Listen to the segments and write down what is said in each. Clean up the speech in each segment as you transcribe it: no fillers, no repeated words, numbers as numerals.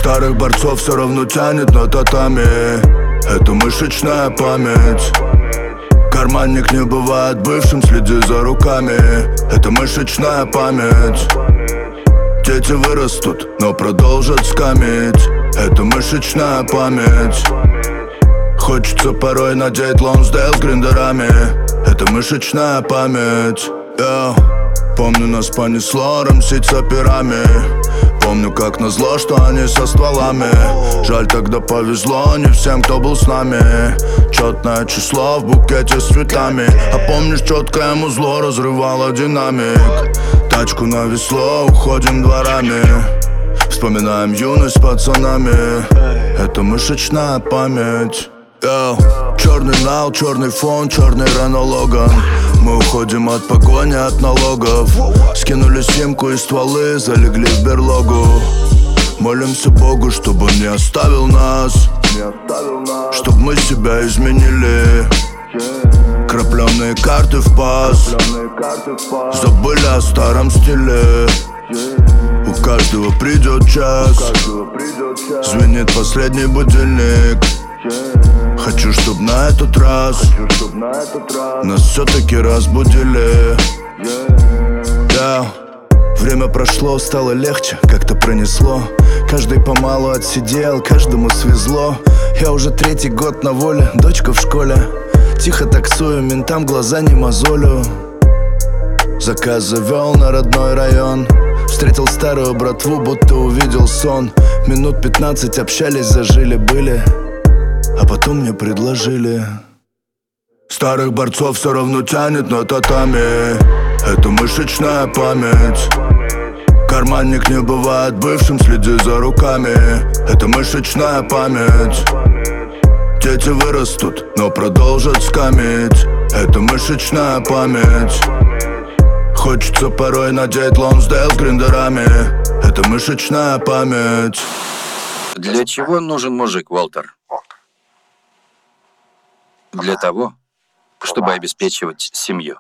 Старых борцов все равно тянет на татами. Это мышечная память. Карманник не бывает бывшим, следи за руками. Это мышечная память. Дети вырастут, но продолжат скамить. Это мышечная память. Хочется порой надеть лонсдейл с гриндерами. Это мышечная память. Помню, нас понесло рамсить с операми. Помню, как назло, что они со стволами. Жаль, тогда повезло не всем, кто был с нами. Четное число в букете с цветами. А помнишь, четкое музло разрывало динамик. Тачку на весло, уходим дворами. Вспоминаем юность с пацанами. Это мышечная память. Черный нал, черный фон, черный Рено Логан. Мы уходим от погони, от налогов. Скинули симку и стволы, залегли в берлогу. Молимся Богу, чтобы он не оставил нас, чтоб мы себя изменили. Крапленые карты в паз. Забыли о старом стиле. У каждого придет час. Звенит последний будильник. Хочу, чтоб на этот раз нас все-таки разбудили. Время прошло, стало легче, как-то пронесло. Каждый помалу отсидел, каждому свезло. Я уже 3-й год на воле, дочка в школе. Тихо таксую, ментам глаза не мозолю. Заказ завел на родной район. Встретил старую братву, будто увидел сон. Минут 15 общались, зажили-были. А потом мне предложили. Старых борцов все равно тянет на татами. Это мышечная память. Карманник не бывает бывшим, следи за руками. Это мышечная память. Дети вырастут, но продолжат скамить. Это мышечная память. Хочется порой надеть лонсдейл с гриндерами. Это мышечная память. Для чего нужен мужик, Уолтер? Для того, чтобы обеспечивать семью.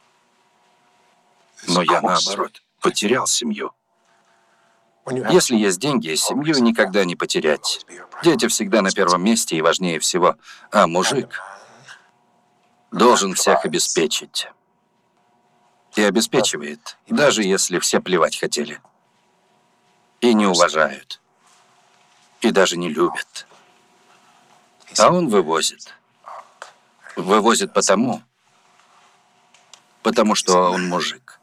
Но я, наоборот, потерял семью. Если есть деньги, семью никогда не потерять. Дети всегда на первом месте и важнее всего. А мужик должен всех обеспечить. И обеспечивает, даже если все плевать хотели. И не уважают. И даже не любят. А он вывозит. Вывозит потому что он мужик.